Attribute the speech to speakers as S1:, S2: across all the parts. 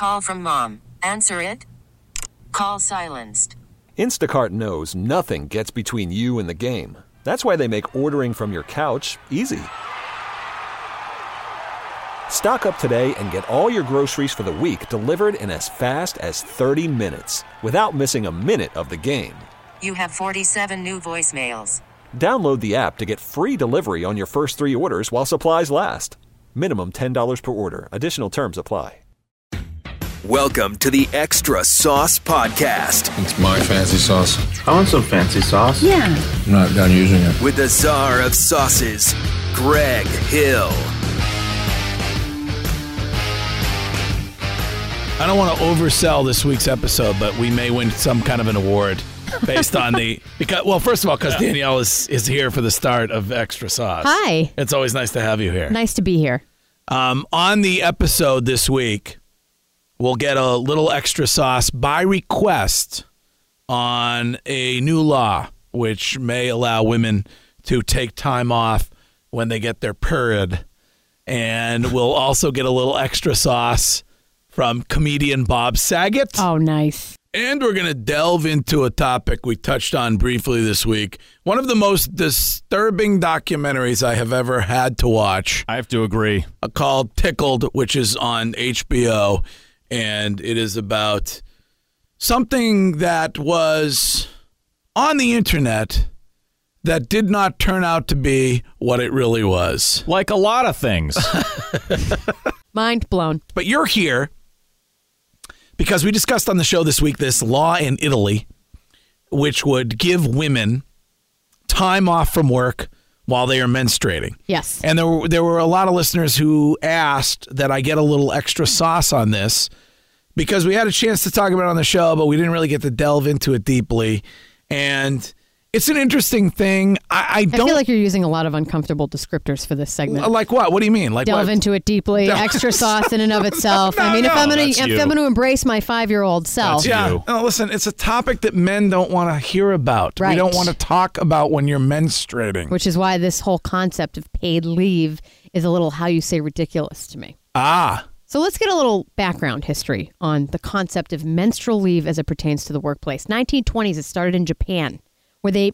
S1: Call from mom. Answer it. Call silenced.
S2: Instacart knows nothing gets between you and the game. That's why they make ordering from your couch easy. Stock up today and get all your groceries for the week delivered in as fast as 30 minutes without missing a minute of the game.
S1: You have 47 new voicemails.
S2: Download the app to get free delivery on your first 3 orders while supplies last. Minimum $10 per order. Additional terms apply.
S3: Welcome to the Extra Sauce Podcast.
S4: It's my fancy sauce.
S5: I want some fancy sauce.
S6: Yeah.
S4: I'm not done using it.
S3: With the czar of sauces, Greg Hill.
S7: I don't want to oversell this week's episode, but we may win some kind of an award based on first of all, because Danielle is here for the start of Extra Sauce.
S6: Hi.
S7: It's always nice to have you here.
S6: Nice to be here.
S7: On the episode this week, we'll get a little extra sauce by request on a new law, which may allow women to take time off when they get their period. And we'll also get a little extra sauce from comedian Bob Saget.
S6: Oh, nice.
S7: And we're going to delve into a topic we touched on briefly this week. One of the most disturbing documentaries I have ever had to watch.
S8: I have to agree.
S7: Called Tickled, which is on HBO. And it is about something that was on the internet that did not turn out to be what it really was.
S8: Like a lot of things.
S6: Mind blown.
S7: But you're here because we discussed on the show this week this law in Italy, which would give women time off from work while they are menstruating.
S6: Yes.
S7: And there were a lot of listeners who asked that I get a little extra sauce on this because we had a chance to talk about it on the show, but we didn't really get to delve into it deeply. And it's an interesting thing. I
S6: feel like you're using a lot of uncomfortable descriptors for this segment.
S7: Like what? What do you mean? Like
S6: delve
S7: what?
S6: into it deeply. Extra sauce in and of itself.
S7: No,
S6: if I'm going to embrace my 5-year-old self.
S7: No, listen, it's a topic that men don't want to hear about.
S6: Right.
S7: We don't want to talk about when you're menstruating.
S6: Which is why this whole concept of paid leave is a little, how you say, ridiculous to me. So let's get a little background history on the concept of menstrual leave as it pertains to the workplace. 1920s, it started in Japan, where they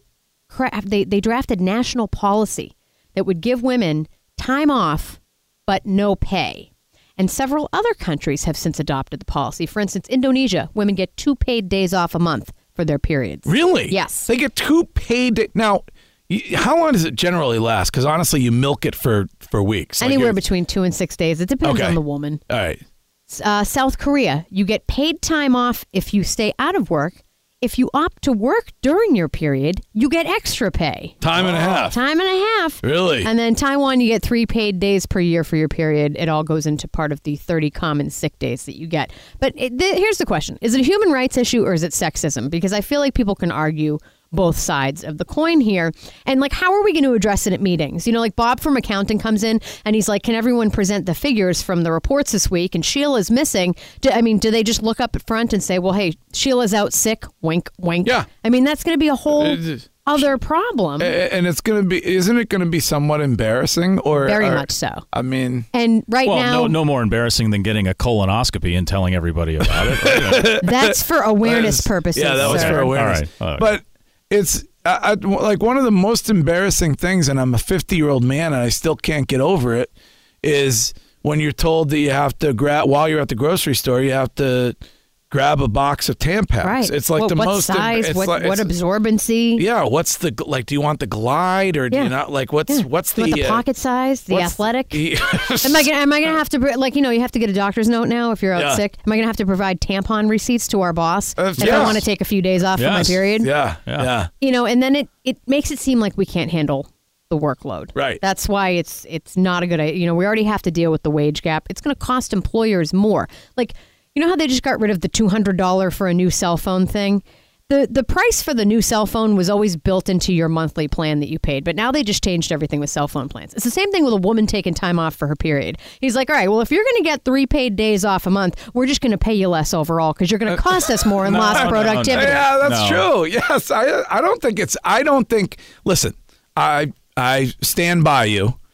S6: drafted national policy that would give women time off but no pay. And several other countries have since adopted the policy. For instance, Indonesia, women get 2 paid days off a month for their periods.
S7: Really?
S6: Yes.
S7: They get 2 paid. Now, how long does it generally last? Because honestly, you milk it for weeks.
S6: Anywhere between 2 and 6 days. It depends on the woman.
S7: All right.
S6: South Korea, you get paid time off if you stay out of work. If you opt to work during your period, you get extra pay.
S7: Time and a half.
S6: Time and a half.
S7: Really?
S6: And then Taiwan, you get 3 paid days per year for your period. It all goes into part of the 30 common sick days that you get. But here's the question. Is it a human rights issue or is it sexism? Because I feel like people can argue both sides of the coin here. And how are we going to address it at meetings? Bob from accounting comes in and he's like, can everyone present the figures from the reports this week? And Sheila's missing. Do they just look up at front and say, well, hey, Sheila's out sick, wink, wink.
S7: Yeah.
S6: That's going to be a whole other problem.
S7: And isn't it going to be somewhat embarrassing?
S6: Very much so.
S7: And
S6: now.
S8: No more embarrassing than getting a colonoscopy and telling everybody about it. Right?
S6: That's for awareness purposes.
S7: Yeah, that was for awareness.
S8: All right.
S7: But it's one of the most embarrassing things, and I'm a 50-year-old man and I still can't get over it, is when you're told that you have to while you're at the grocery store, you have to grab a box of Tampax.
S6: Right.
S7: It's like
S6: what size? What absorbency?
S7: Yeah. What's the do you want the Glide or do you not what's the
S6: you want the pocket size? The athletic? Am I gonna have to you have to get a doctor's note now if you're out sick? Am I gonna have to provide tampon receipts to our boss if I want to take a few days off for my period?
S7: Yeah.
S6: And then it makes it seem like we can't handle the workload.
S7: Right.
S6: That's why it's not a good idea. We already have to deal with the wage gap. It's going to cost employers more. You know how they just got rid of the $200 for a new cell phone thing? The price for the new cell phone was always built into your monthly plan that you paid, but now they just changed everything with cell phone plans. It's the same thing with a woman taking time off for her period. He's like, all right, well, if you're going to get 3 paid days off a month, we're just going to pay you less overall because you're going to cost us more in lost productivity.
S7: Yeah, that's true. Yes, I don't think listen, I stand by you.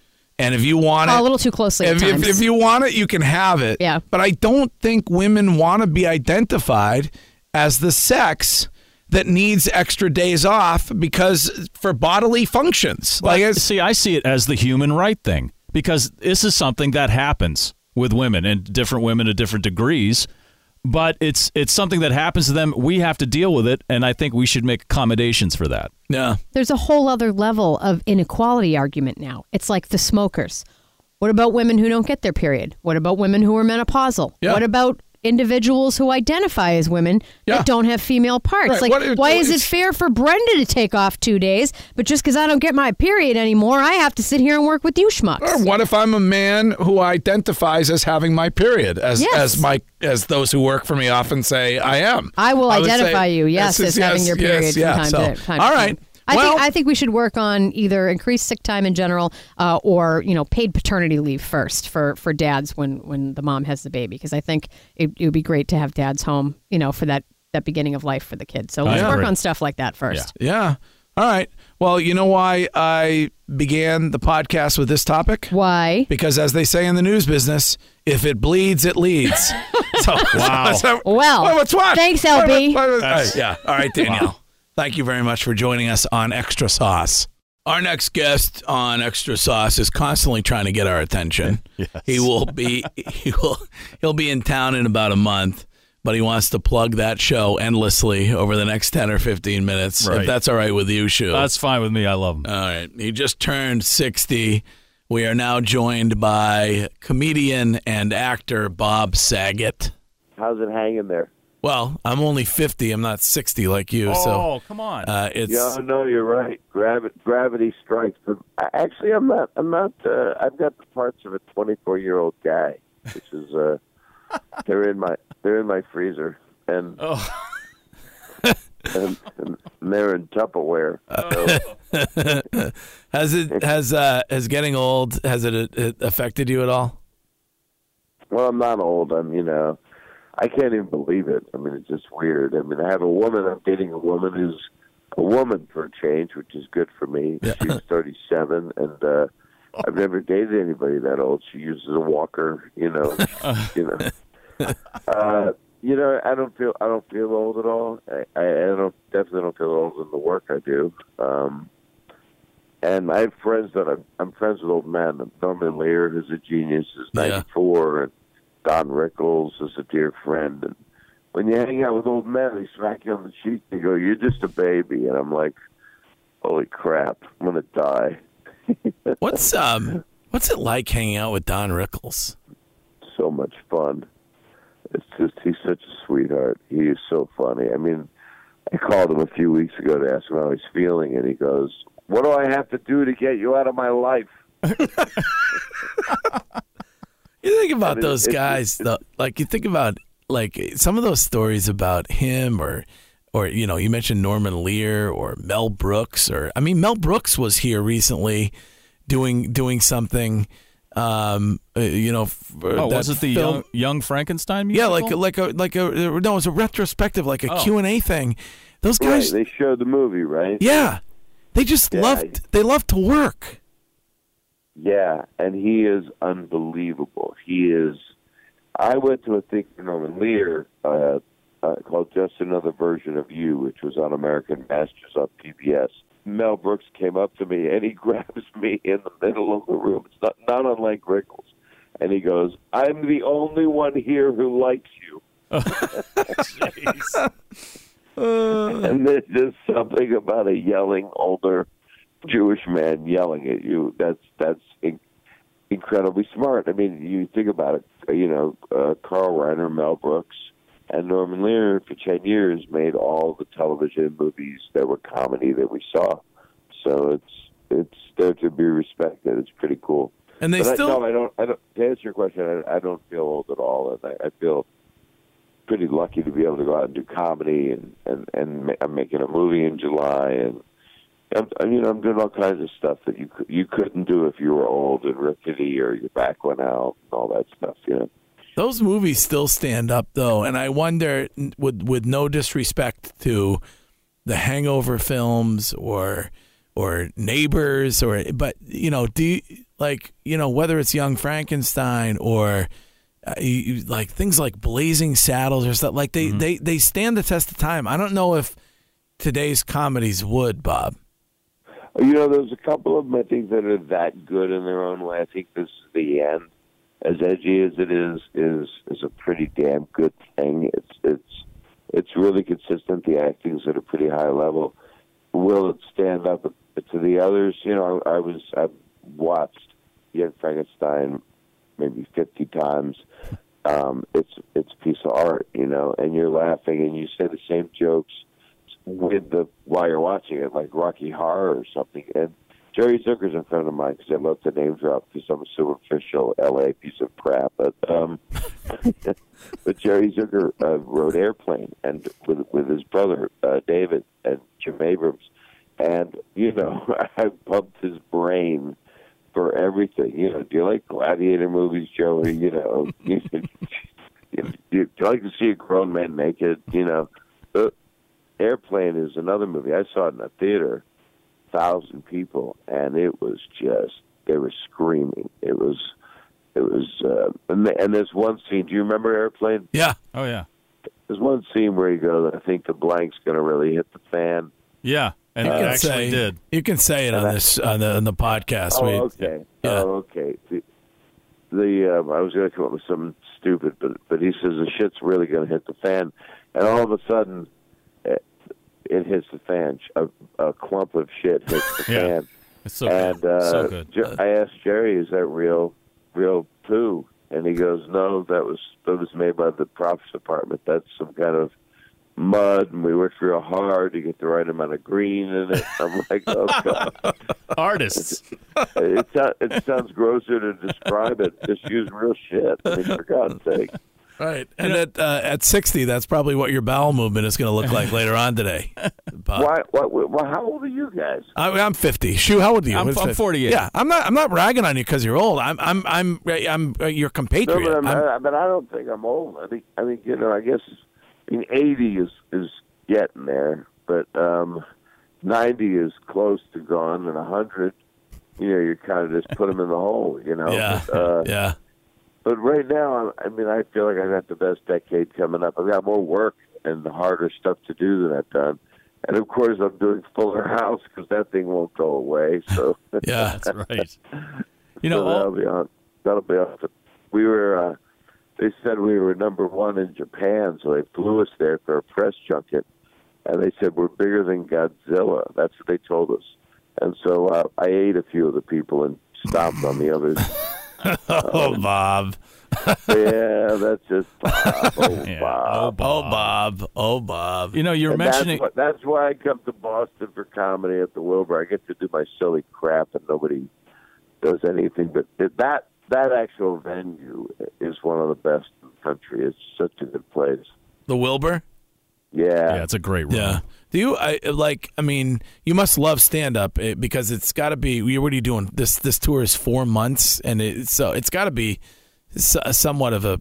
S7: And if you want it,
S6: a little too closely at times.
S7: If you want it, you can have it.
S6: Yeah.
S7: But I don't think women want to be identified as the sex that needs extra days off because for bodily functions.
S8: I see it as the human right thing because this is something that happens with women and different women to different degrees. But it's something that happens to them. We have to deal with it, and I think we should make accommodations for that.
S7: Yeah.
S6: There's a whole other level of inequality argument now. It's like the smokers. What about women who don't get their period? What about women who are menopausal?
S7: Yeah.
S6: What about individuals who identify as women that don't have female parts?
S7: Right.
S6: Like, why is it fair for Brenda to take off 2 days, but just because I don't get my period anymore, I have to sit here and work with you schmucks?
S7: Or what if I'm a man who identifies as having my period, as those who work for me often say I am?
S6: I will identify you, as having your period from time to time.
S7: All right.
S6: I think we should work on either increased sick time in general or paid paternity leave first for dads when the mom has the baby, because I think it would be great to have dads home for that beginning of life for the kids. So let's work on stuff like that first.
S7: Yeah. All right. Well, you know why I began the podcast with this topic?
S6: Why?
S7: Because as they say in the news business, if it bleeds, it leads.
S8: Wow.
S6: What's what? Thanks, LB.
S7: Yeah. All right, Danielle. Thank you very much for joining us on Extra Sauce. Our next guest on Extra Sauce is constantly trying to get our attention.
S8: Yes.
S7: He'll be in town in about a month, but he wants to plug that show endlessly over the next 10 or 15 minutes.
S8: Right.
S7: If that's all right with you, Shu.
S8: That's fine with me. I love him.
S7: All right. He just turned 60. We are now joined by comedian and actor Bob Saget.
S9: How's it hanging there?
S7: Well, I'm only 50. I'm not 60 like you.
S8: Oh, come on.
S9: Yeah, no, you're right. Gravity strikes. But actually, I'm not. I've got the parts of a 24-year-old guy, which is they're in my freezer, and and they're in Tupperware.
S7: Has getting old, has it affected you at all?
S9: Well, I'm not old. I can't even believe it. I mean, it's just weird. I mean, I have a woman. I'm dating a woman who's a woman for a change, which is good for me. Yeah. She's 37, and I've never dated anybody that old. She uses a walker. I don't feel old at all. I definitely don't feel old in the work I do. And I have friends I'm friends with old men. Norman Lear, who's a genius, is 94, and Don Rickles is a dear friend. And when you hang out with old men, they smack you on the cheek. They go, "You're just a baby," and I'm like, "Holy crap, I'm gonna die."
S7: What's it like hanging out with Don Rickles?
S9: So much fun. It's just, he's such a sweetheart. He is so funny. I mean, I called him a few weeks ago to ask him how he's feeling, and he goes, "What do I have to do to get you out of my life?"
S7: You think about those guys, though. Like, you think about, like, some of those stories about him or you mentioned Norman Lear or Mel Brooks. Mel Brooks was here recently doing something,
S8: was it the Young Frankenstein musical?
S7: Yeah, it was a retrospective, like a Q&A thing. Those guys.
S9: Right, they showed the movie, right?
S7: Yeah. They just loved to work.
S9: Yeah, and he is unbelievable. I went to a thing for Norman Lear called Just Another Version of You, which was on American Masters on PBS. Mel Brooks came up to me, and he grabs me in the middle of the room. It's not unlike Rickles. And he goes, "I'm the only one here who likes you." And there's just something about a yelling older Jewish man yelling at you. That's incredibly smart. I mean, you think about it. Carl Reiner, Mel Brooks, and Norman Lear for 10 years made all the television movies that were comedy that we saw. So it's there to be respected. It's pretty cool.
S7: And I
S9: don't. To answer your question, I don't feel old at all, and I feel pretty lucky to be able to go out and do comedy, and I'm making a movie in July, and I'm doing all kinds of stuff that you couldn't do if you were old and rickety or your back went out and all that stuff.
S7: Those movies still stand up, though, and I wonder, with no disrespect to the Hangover films or Neighbors, but like, whether it's Young Frankenstein or like things like Blazing Saddles or stuff, like they stand the test of time. I don't know if today's comedies would, Bob.
S9: There's a couple of them I think that are that good in their own way. I think This Is the End, as edgy as it is a pretty damn good thing. It's really consistent. The acting's at a pretty high level. Will it stand up to the others? I've watched Young Frankenstein maybe 50 times. It's a piece of art, and you're laughing and you say the same jokes while you're watching it, like Rocky Horror or something. And Jerry Zucker's a friend of mine because I love to name drop because I'm a superficial LA piece of crap. But but Jerry Zucker wrote Airplane and with his brother David and Jim Abrams, and I pumped his brain for everything. Do you like gladiator movies, Joey? Do you like to see a grown man naked? Airplane is another movie. I saw it in a theater, 1,000 people, and it was just, they were screaming. It was, and there's one scene. Do you remember Airplane?
S7: Yeah.
S8: Oh, yeah.
S9: There's one scene where you go, I think the blank's going to really hit the fan.
S8: Yeah, and it actually did.
S7: You can say it on the podcast.
S9: Oh, okay.
S7: Yeah.
S9: Oh, okay. I was going to come up with something stupid, but he says the shit's really going to hit the fan, and all of a sudden, it hits the fan. A clump of shit hits the fan.
S8: It's so good. So good.
S9: I asked Jerry, "Is that real poo?" And he goes, "No, that was made by the props department. That's some kind of mud, and we worked real hard to get the right amount of green in it." I'm like, "Oh God,
S8: artists."
S9: It sounds grosser to describe it. Just use real shit. I mean, for God's sake.
S7: Right, and at 60, that's probably what your bowel movement is going to look like later on today.
S9: Why? How old are you guys?
S7: I'm 50. Shoo, how old are you?
S8: I'm 48.
S7: Yeah, I'm not ragging on you because you're old. I'm your compatriot.
S9: No, but I don't think I'm old. I think I guess 80 is getting there, but 90 is close to gone, and 100, you kind of just put them in the hole.
S7: Yeah. Yeah.
S9: But right now, I feel like I've got the best decade coming up. I've got more work and the harder stuff to do than I've done. And, of course, I'm doing Fuller House because that thing won't go away. So
S7: yeah,
S8: that's right.
S9: So that'll be off. We were, they said we were #1 in Japan, so they flew us there for a press junket. And they said, we're bigger than Godzilla. That's what they told us. And so I ate a few of the people and stomped on the others.
S7: Oh, Bob.
S9: Yeah, that's just Bob. Oh,
S8: Yeah.
S9: Bob.
S7: Oh, Bob.
S8: You're mentioning...
S9: That's why I come to Boston for comedy at the Wilbur. I get to do my silly crap and nobody does anything. But that actual venue is one of the best in the country. It's such a good place.
S7: The Wilbur?
S9: Yeah.
S8: Yeah, it's a great room.
S7: Yeah. Do you you must love stand up because it's got to be. What are you doing? This tour is 4 months, and it's got to be somewhat of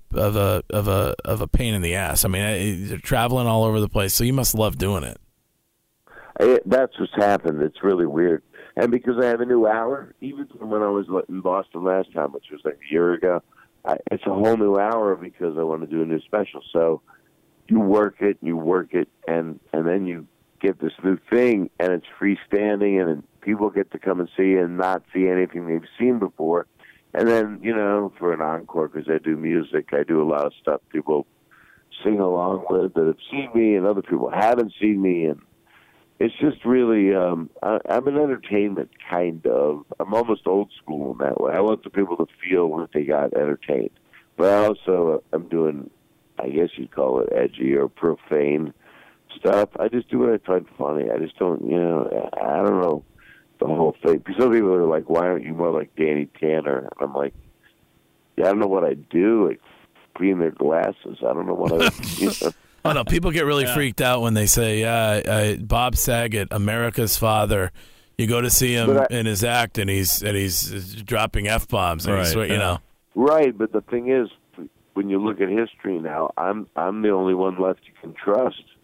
S7: a pain in the ass. I mean, you're traveling all over the place, so you must love doing it.
S9: That's what's happened. It's really weird, and because I have a new hour, even when I was in Boston last time, which was like a year ago, it's a whole new hour because I want to do a new special. So you work it, and then you get this new thing, and it's freestanding, and people get to come and see and not see anything they've seen before. And then, for an encore, because I do music, I do a lot of stuff people sing along with that have seen me, and other people haven't seen me, and it's just really, I'm an entertainment kind of. I'm almost old school in that way. I want the people to feel like they got entertained. But I also am doing, I guess you'd call it edgy or profane stuff. I just do what I find funny. I just don't, I don't know the whole thing. Because some people are like, why aren't you more like Danny Tanner? And I'm like, yeah, I don't know what I do. Like, clean their glasses. I don't know what I do.
S7: Oh, no, people get really freaked out when they say, Bob Saget, America's father. You go to see him in his act, and he's dropping F-bombs. Right,
S9: Right, but the thing is, when you look at history now, I'm the only one left you can trust.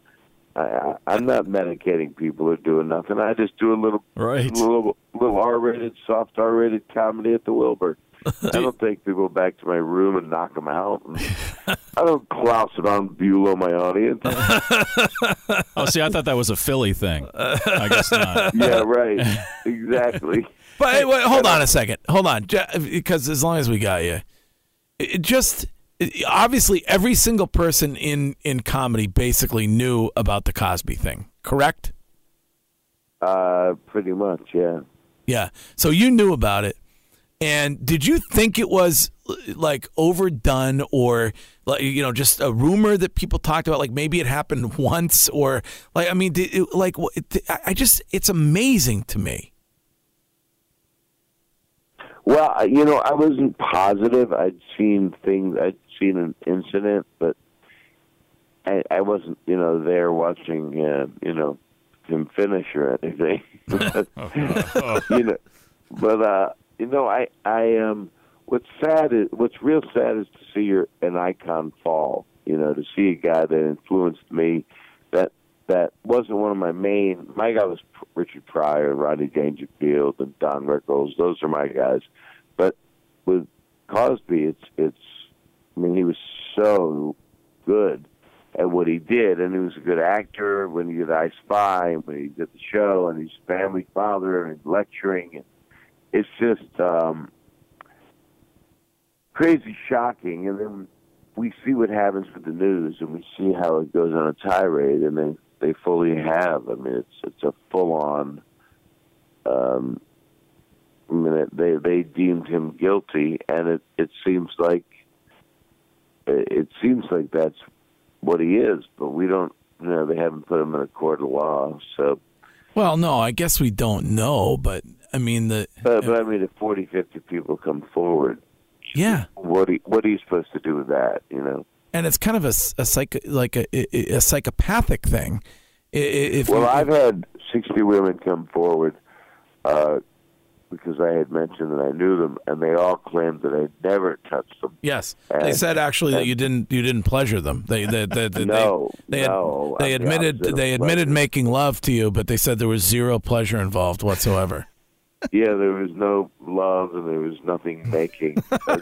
S9: I'm not medicating people or doing nothing. I just do a little R-rated, soft R-rated comedy at the Wilbur. I don't take people back to my room and knock them out. I don't clouse it on Bulow, my audience.
S8: Oh, see, I thought that was a Philly thing. I guess not.
S9: Yeah, right. Exactly.
S7: But wait, hold on a second. Hold on. Because as long as we got you, obviously every single person in comedy basically knew about the Cosby thing, correct?
S9: Pretty much, yeah.
S7: Yeah. So you knew about it. And did you think it was like overdone or like, you know, just a rumor that people talked about, like maybe it happened once or like, I mean, it's amazing to me.
S9: Well, you know, I wasn't positive. I'd seen an incident, but I wasn't, you know, there watching, you know, him finish or anything. You know, but, you know, what's real sad is to see an icon fall. You know, to see a guy that influenced me. That wasn't one of my guy was Richard Pryor and Rodney Dangerfield and Don Rickles. Those are my guys. But with Cosby, I mean, he was so good at what he did, and he was a good actor when he did I Spy, and when he did the show, and he's family father and lecturing, and it's just crazy shocking. And then we see what happens with the news, and we see how it goes on a tirade, and then they fully have. I mean, it's a full-on. I mean, they deemed him guilty, and it seems like that's what he is. But we don't. You know, they haven't put him in a court of law. So.
S7: Well, no, I guess we don't know, but I mean
S9: But I mean, if 40, 50 people come forward.
S7: Yeah.
S9: What are you supposed to do with that? You know.
S7: And it's kind of a psychopathic thing.
S9: I've had 60 women come forward because I had mentioned that I knew them, and they all claimed that I'd never touched them.
S7: Yes, they said actually that you didn't pleasure them. They admitted making love to you, but they said there was zero pleasure involved whatsoever.
S9: Yeah, there was no love and there was nothing making.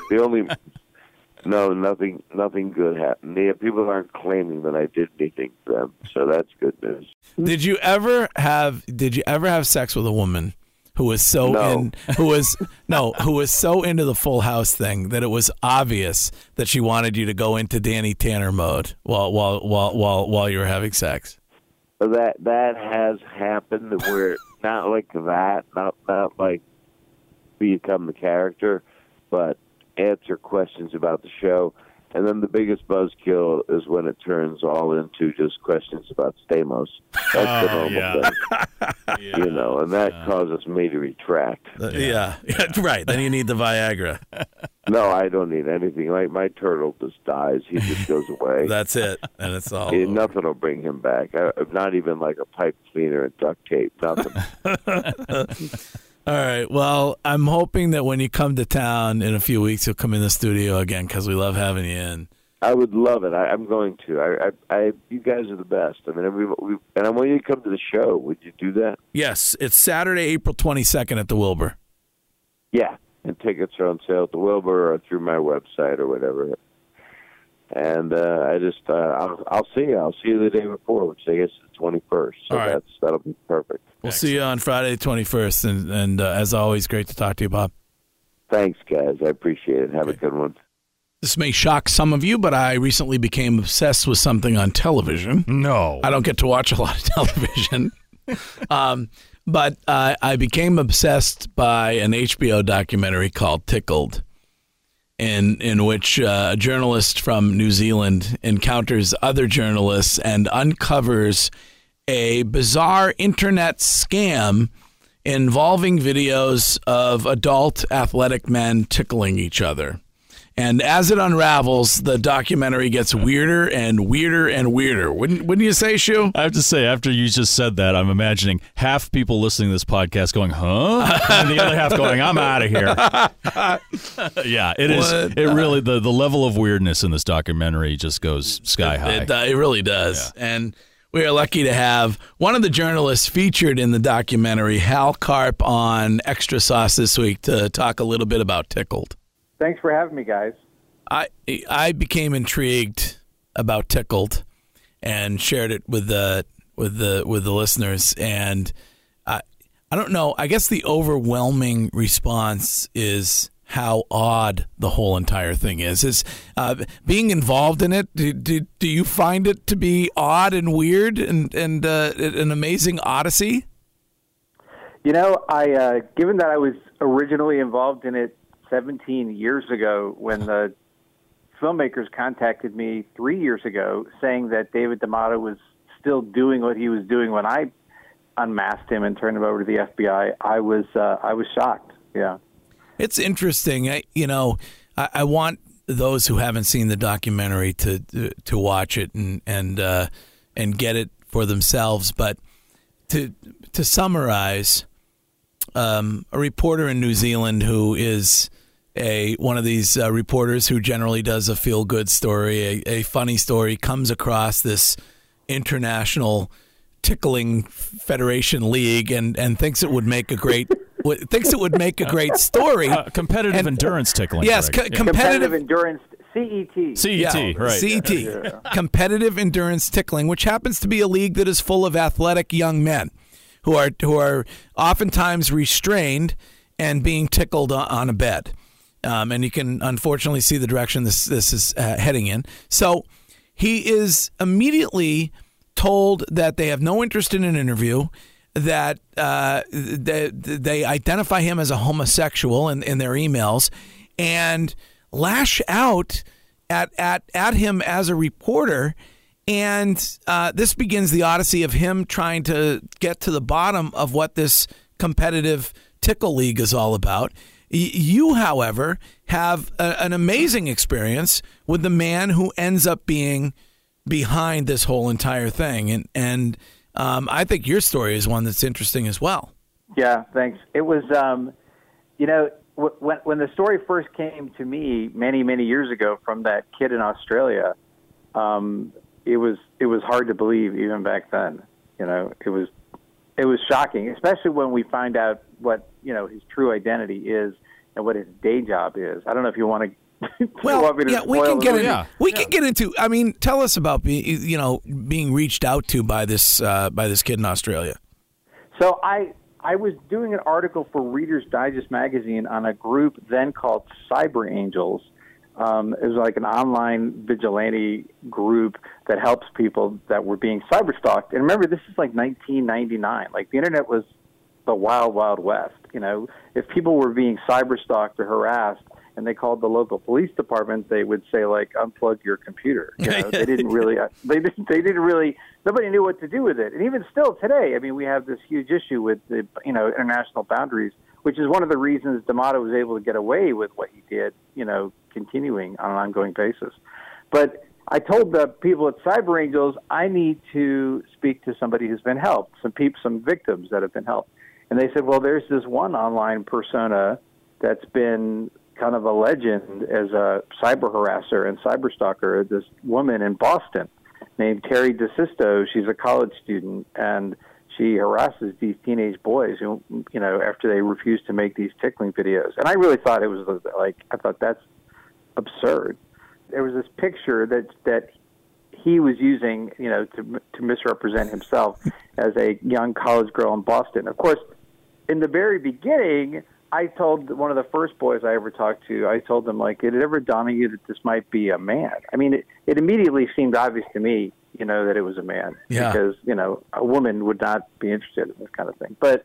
S9: Nothing good happened. Yeah, people aren't claiming that I did anything to them, so that's good news.
S7: Did you ever have sex with a woman who was so who was so into the Full House thing that it was obvious that she wanted you to go into Danny Tanner mode while you were having sex?
S9: That has happened. Where not like that, not like become the character, but answer questions about the show. And then the biggest buzzkill is when it turns all into just questions about Stamos. That's the normal thing. Yeah. You know, and that causes me to retract.
S7: Yeah, right. Then you need the Viagra.
S9: No, I don't need anything. Like my turtle just dies. He just goes away.
S7: That's it. And it's all
S9: nothing will bring him back. Not even like a pipe cleaner and duct tape. Nothing.
S7: All right. Well, I'm hoping that when you come to town in a few weeks, you'll come in the studio again because we love having you in.
S9: I would love it. I'm going to. You guys are the best. I mean, and I want you to come to the show. Would you do that?
S7: Yes. It's Saturday, April 22nd at the Wilbur.
S9: Yeah. And tickets are on sale at the Wilbur or through my website or whatever. And I'll see you. I'll see you the day before, which I guess is the 21st. So
S7: right.
S9: That'll be perfect.
S7: We'll see you on Friday the 21st. And as always, great to talk to you, Bob.
S9: Thanks, guys. I appreciate it. Have a good one.
S7: This may shock some of you, but I recently became obsessed with something on television.
S8: No.
S7: I don't get to watch a lot of television. But I became obsessed by an HBO documentary called Tickled, in which a journalist from New Zealand encounters other journalists and uncovers a bizarre internet scam involving videos of adult athletic men tickling each other. And as it unravels, the documentary gets weirder and weirder and weirder. Wouldn't you say, Shu?
S8: I have to say, after you just said that, I'm imagining half people listening to this podcast going, huh? And the other half going, I'm out of here. Yeah, it is. It really, the level of weirdness in this documentary just goes sky high.
S7: It really does.
S8: Yeah.
S7: And We are lucky to have one of the journalists featured in the documentary, Hal Karp, on Extra Sauce this week to talk a little bit about Tickled.
S10: Thanks for having me, guys.
S7: I became intrigued about Tickled and shared it with the listeners, and I don't know. I guess the overwhelming response is how odd the whole entire thing is. Is being involved in it? Do you find it to be odd and weird and an amazing odyssey?
S10: You know, I given that I was originally involved in it 17 years ago, when the filmmakers contacted me 3 years ago saying that David D'Amato was still doing what he was doing when I unmasked him and turned him over to the FBI, I was shocked. Yeah.
S7: It's interesting. I want those who haven't seen the documentary to watch it and get it for themselves. But to summarize, a reporter in New Zealand who is one of these reporters who generally does a feel-good story, a funny story, comes across this international tickling federation league and thinks it would make a great story.
S8: Competitive endurance tickling.
S7: Yes, competitive
S10: endurance. CET.
S8: CET, right.
S7: CET. Yeah. Competitive endurance tickling, which happens to be a league that is full of athletic young men who are oftentimes restrained and being tickled on a bed. And you can unfortunately see the direction this is heading in. So he is immediately told that they have no interest in an interview, that they identify him as a homosexual in their emails, and lash out at him as a reporter. And this begins the odyssey of him trying to get to the bottom of what this competitive tickle league is all about. You, however, have an amazing experience with the man who ends up being behind this whole entire thing. And I think your story is one that's interesting as well.
S10: Yeah, thanks. It was, when the story first came to me many, many years ago from that kid in Australia, it was hard to believe even back then. You know, it was shocking, especially when we find out what, his true identity is and what his day job is. I don't know if you want to.
S7: We can get into. I mean, tell us about being reached out to by this kid in Australia.
S10: So I was doing an article for Reader's Digest magazine on a group then called Cyber Angels. It was like an online vigilante group that helps people that were being cyberstalked. And remember, this is like 1999. Like, the internet was the wild, wild west. If people were being cyberstalked or harassed, and they called the local police department, they would say, like, unplug your computer. They didn't really, nobody knew what to do with it. And even still today, I mean, we have this huge issue with the, international boundaries, which is one of the reasons D'Amato was able to get away with what he did, continuing on an ongoing basis. But I told the people at Cyber Angels, I need to speak to somebody who's been helped, some victims that have been helped. And they said, well, there's this one online persona that's been kind of a legend as a cyber harasser and cyber stalker, this woman in Boston named Terry DeSisto. She's a college student, and she harasses these teenage boys who, after they refuse to make these tickling videos. And I really thought it was I thought that's absurd. There was this picture that he was using, to misrepresent himself as a young college girl in Boston. Of course, in the very beginning, I told one of the first boys I ever talked to, I told them, like, it had ever dawned on you that this might be a man? I mean, it immediately seemed obvious to me, that it was a man. Yeah. Because, a woman would not be interested in this kind of thing. But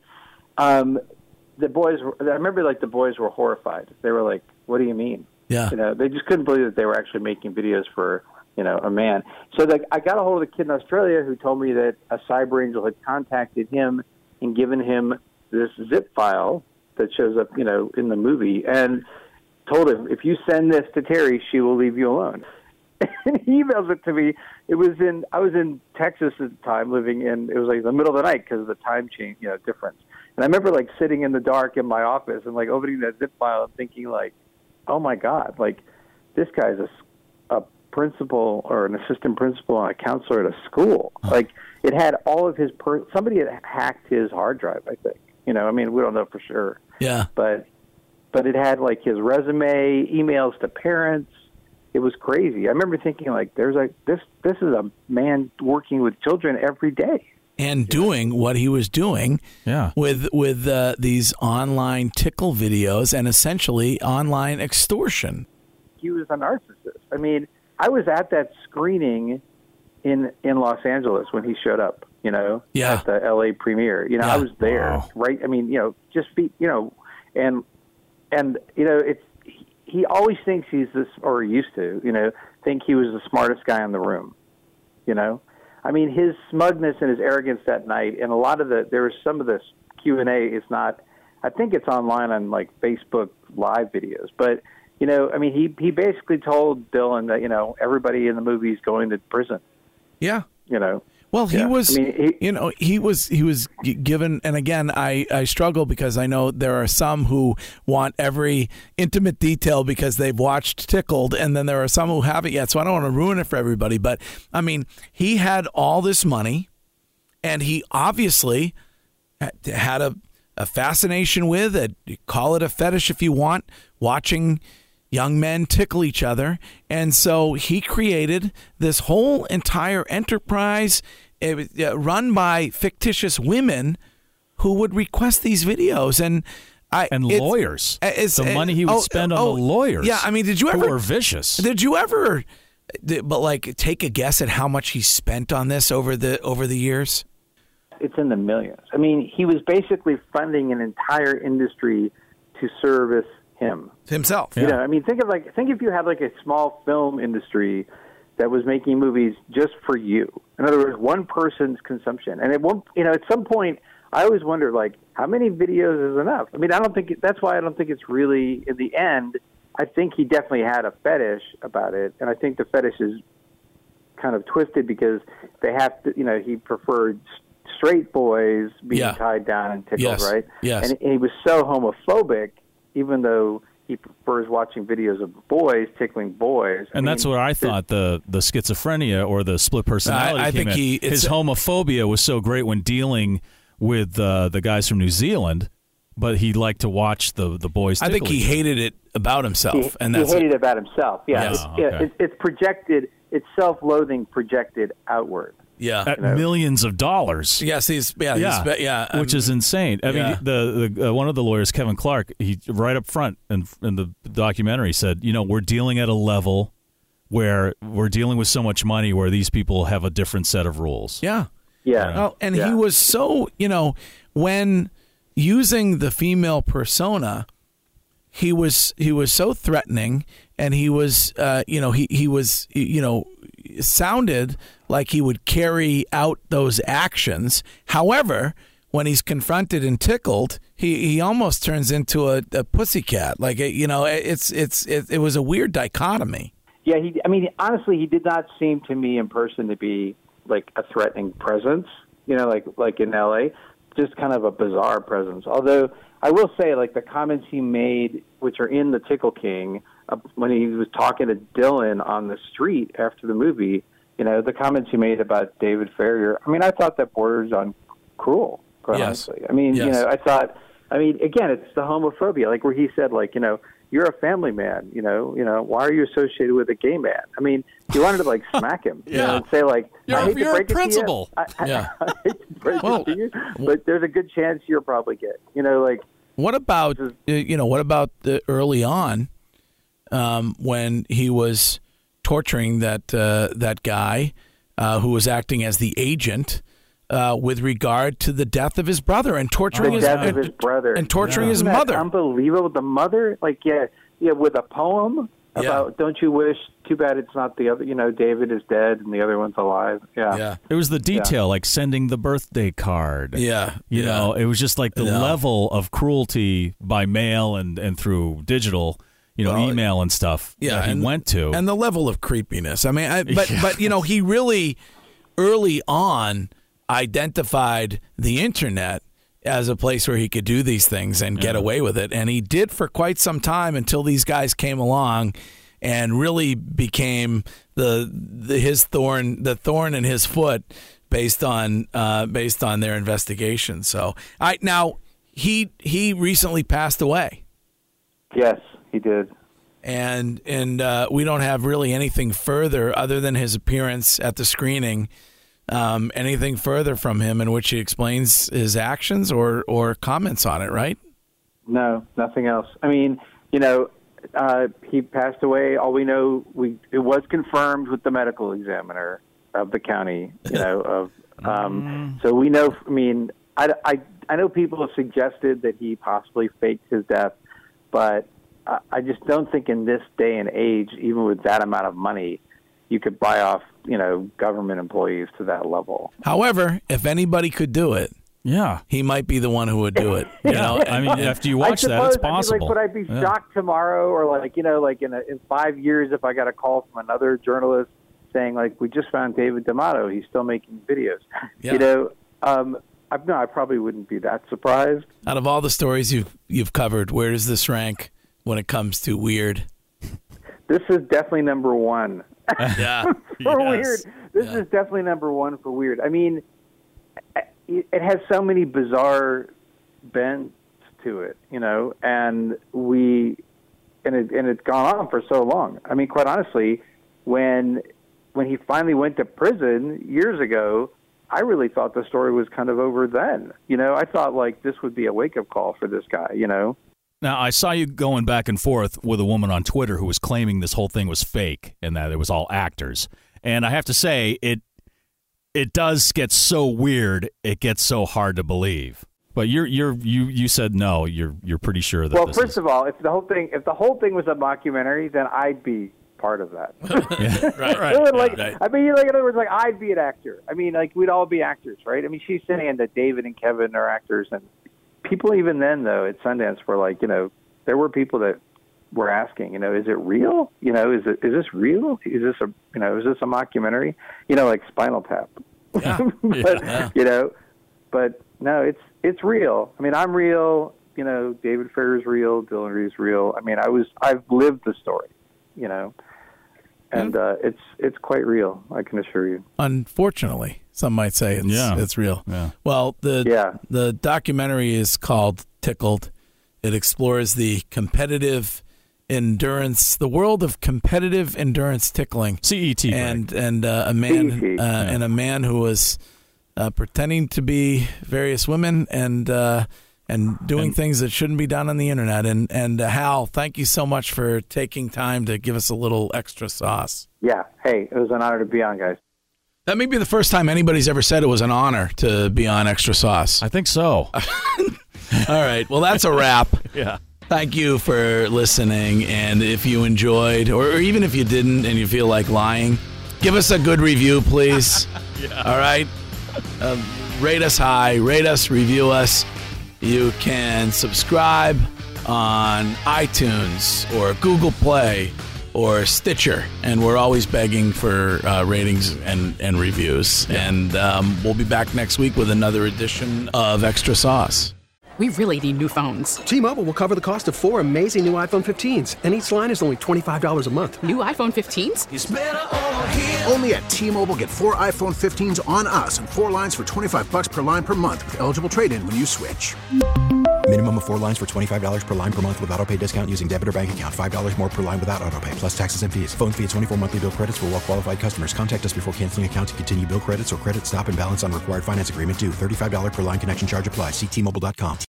S10: the boys, I remember, like, the boys were horrified. They were like, what do you mean?
S7: Yeah.
S10: They just couldn't believe that they were actually making videos for, a man. So I got a hold of the kid in Australia who told me that a cyber angel had contacted him and given him this zip file that shows up, in the movie, and told him, if you send this to Terry, she will leave you alone. And he emails it to me. I was in Texas at the time, it was like the middle of the night because of the time change, difference. And I remember, like, sitting in the dark in my office and, like, opening that zip file and thinking, like, oh my God, like, this guy's a principal or an assistant principal and a counselor at a school. Like, it had all of his somebody had hacked his hard drive, I think. You know, I mean, we don't know for sure.
S7: Yeah.
S10: But it had like his resume, emails to parents. It was crazy. I remember thinking, like, there's like this is a man working with children every day
S7: and doing what he was doing with these online tickle videos and essentially online extortion.
S10: He was a narcissist. I mean, I was at that screening in Los Angeles when he showed up, you know, at the LA premiere. You know, I was there, right? I mean, you know, just be, you know, and you know, he always thinks he's this, or he used to, you know, think he was the smartest guy in the room, you know. I mean, his smugness and his arrogance that night, and a lot of there was some of this Q&A is not, I think it's online on like Facebook Live videos, but you know, I mean, he basically told Dylan that, you know, everybody in the movie is going to prison.
S7: Yeah.
S10: You know.
S7: Well, he was, I mean, he was given, and again, I struggle because I know there are some who want every intimate detail because they've watched Tickled, and then there are some who haven't yet, so I don't want to ruin it for everybody. But, I mean, he had all this money, and he obviously had a fascination with, call it a fetish if you want, watching young men tickle each other. And so he created this whole entire enterprise run by fictitious women who would request these videos. And
S8: lawyers. The money he would spend on the lawyers.
S7: Yeah, I mean, did you ever...
S8: Who were vicious.
S7: Did you ever, take a guess at how much he spent on this over the years?
S10: It's in the millions. I mean, he was basically funding an entire industry to service
S7: himself.
S10: You know, I mean, think if you had like a small film industry that was making movies just for you. In other words, one person's consumption. And at some point, I always wondered, like, how many videos is enough? I mean, that's why I don't think it's really, in the end, I think he definitely had a fetish about it. And I think the fetish is kind of twisted because they have to, you know, he preferred straight boys being tied down and tickled, right?
S7: Yes.
S10: And he was so homophobic, even though he prefers watching videos of boys tickling boys.
S8: And that's where I thought the schizophrenia or the split personality
S7: I
S8: came
S7: think
S8: in. His homophobia was so great when dealing with the guys from New Zealand, but he liked to watch the boys tickle.
S7: I think he hated it about himself.
S10: He hated it about himself, It's projected, it's self-loathing projected outward.
S7: Yeah,
S8: at millions of dollars.
S7: Yes,
S8: which is insane. I mean, the one of the lawyers, Kevin Clark, he right up front in the documentary said, you know, we're dealing at a level where we're dealing with so much money where these people have a different set of rules.
S10: Yeah.
S7: He was so, you know, when using the female persona, he was so threatening, and he was, he was, sounded like he would carry out those actions. However, when he's confronted and tickled, he almost turns into a pussycat. Like, it was a weird dichotomy.
S10: Yeah, honestly, he did not seem to me in person to be like a threatening presence. You know, like in LA, just kind of a bizarre presence. Although I will say, like, the comments he made, which are in the Tickle King, when he was talking to Dylan on the street after the movie, you know, the comments he made about David Farrier, I mean, I thought that borders on cruel, quite honestly. I mean, you know, again, it's the homophobia, like where he said, like, you know, you're a family man, you know, why are you associated with a gay man? I mean, he wanted to, like, smack him, you know, and say, like, I hate to break it to you. I hate to break it to you, but there's a good chance you're probably gay, you know, like.
S7: What about the early on, when he was torturing that guy who was acting as the agent with regard to the death of his brother and torturing his
S10: brother
S7: and torturing his mother?
S10: Unbelievable. The mother, like, with a poem about don't you wish? Too bad it's not the other. You know, David is dead and the other one's alive. Yeah.
S8: It was the detail, like sending the birthday card.
S7: Yeah.
S8: You know, it was just like the level of cruelty by mail and through digital. You know, email and stuff that he went to.
S7: And the level of creepiness. I mean, but you know, he really early on identified the internet as a place where he could do these things and get away with it. And he did for quite some time until these guys came along and really became his thorn in his foot based on their investigation. So now he recently passed away.
S10: Yes, he did.
S7: And we don't have really anything further other than his appearance at the screening. Anything further from him in which he explains his actions or comments on it, right?
S10: No, nothing else. I mean, he passed away. All we know, it was confirmed with the medical examiner of the county. So we know. I mean, I know people have suggested that he possibly faked his death, but I just don't think in this day and age, even with that amount of money, you could buy off, government employees to that level.
S7: However, if anybody could do it, he might be the one who would do it.
S8: I mean, after you watch that, it's possible.
S10: Would I be shocked tomorrow, or in 5 years, if I got a call from another journalist saying, we just found David D'Amato, he's still making videos.
S7: Yeah.
S10: I probably wouldn't be that surprised.
S7: Out of all the stories you've covered, where does this rank when it comes to weird?
S10: This is definitely number one.
S7: Yeah.
S10: For weird. This is definitely number one for weird. I mean, it has so many bizarre bends to it, and it's gone on for so long. I mean, quite honestly, when he finally went to prison years ago, I really thought the story was kind of over then. I thought this would be a wake-up call for this guy,
S8: Now, I saw you going back and forth with a woman on Twitter who was claiming this whole thing was fake and that it was all actors. And I have to say, it does get so weird, it gets so hard to believe. But you said no, you're pretty sure that.
S10: Well, first of all, if the whole thing was a mockumentary, then I'd be part of that.
S7: Right.
S10: I mean, in other words, I'd be an actor. I mean, we'd all be actors, right? I mean, she's saying that David and Kevin are actors, and people even then, though, at Sundance were there were people that were asking, is it real? Is this real? Is this a mockumentary? Like Spinal Tap.
S7: Yeah.
S10: But no, it's real. I mean, I'm real. David Farrer's real. Dylan Reeve's real. I mean, I've lived the story. And it's quite real, I can assure you.
S7: Unfortunately, some might say it's real.
S8: Yeah.
S7: Well, the documentary is called Tickled. It explores the competitive endurance, the world of competitive endurance tickling.
S8: CET,
S7: and a man and a man who was pretending to be various women and doing things that shouldn't be done on the internet. And Hal, thank you so much for taking time to give us a little extra sauce.
S10: Yeah. Hey, it was an honor to be on, guys.
S7: That may be the first time anybody's ever said it was an honor to be on Extra Sauce.
S8: I think so.
S7: All right. Well, that's a wrap.
S8: Yeah.
S7: Thank you for listening. And if you enjoyed, or even if you didn't and you feel like lying, give us a good review, please.
S8: Yeah.
S7: All right. Rate us high. Rate us. Review us. You can subscribe on iTunes or Google Play or Stitcher, and we're always begging for ratings and reviews. Yeah. And we'll be back next week with another edition of Extra Sauce.
S11: We really need new phones.
S12: T-Mobile will cover the cost of 4 amazing new iPhone 15s, and each line is only $25 a month.
S11: New iPhone 15s?
S13: It's better over here. Only at T-Mobile, get 4 iPhone 15s on us and 4 lines for $25 per line per month with eligible trade-in when you switch.
S14: Minimum of 4 lines for $25 per line per month with autopay discount using debit or bank account. $5 more per line without autopay, plus taxes and fees. Phone fee at 24 monthly bill credits for well-qualified customers. Contact us before canceling account to continue bill credits or credit stop and balance on required finance agreement due. $35 per line connection charge applies. See T-Mobile.com.